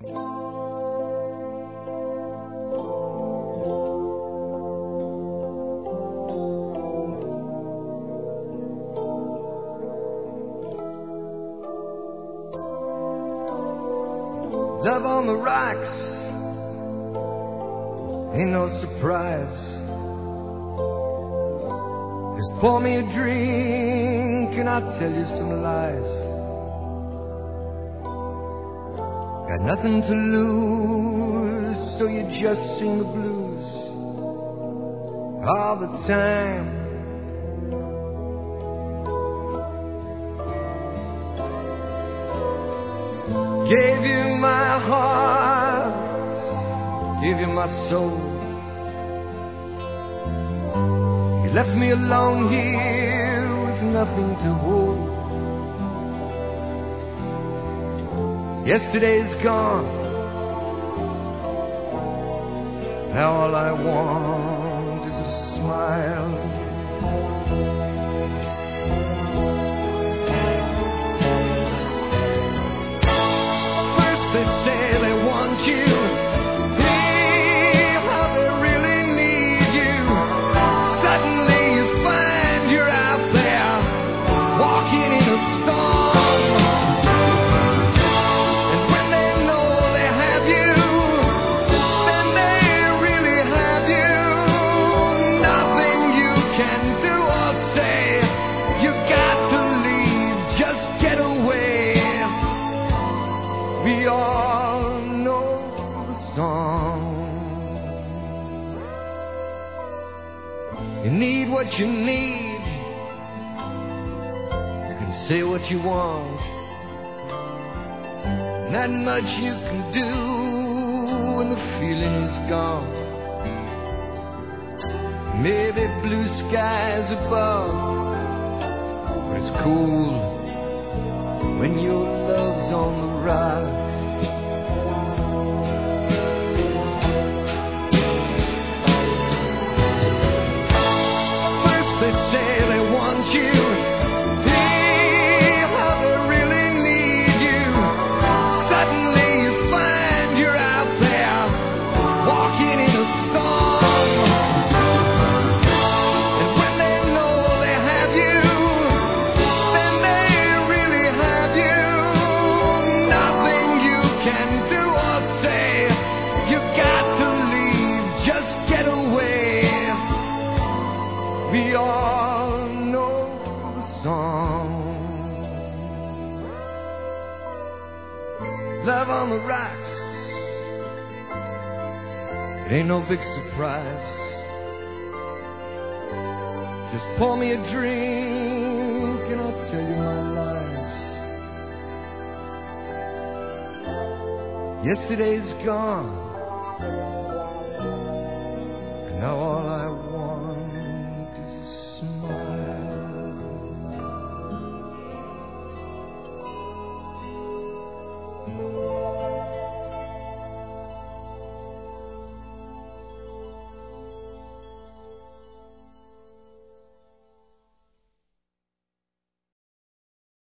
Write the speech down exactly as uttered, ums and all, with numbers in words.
Love on the rocks ain't no surprise. Just pour me a drink and I'll tell you some lies. Got nothing to lose, so you just sing the blues all the time. Gave you my heart, gave you my soul. You left me alone here with nothing to hold. Yesterday's gone, now all I want is a smile. They say they want you, hear how they really need you. Suddenly you find you're out there, walking in a storm. And when they know they have you, then they really have you. Nothing you can do or say, you got to leave, just get away. We all know the song. You need what you need. You can say what you want. Not much you can do when the feeling is gone. Maybe blue skies above, but it's cool when your love's on the rise. First they say they want you, hear how they really need you. Suddenly you find you're out there, walking in a storm. And when they know they have you, then they really have you. Nothing you can do or say, you got to leave, just get away. We all know the song. Love on the rocks, it ain't no big surprise. Just pour me a drink and I'll tell you my lies. Yesterday's gone,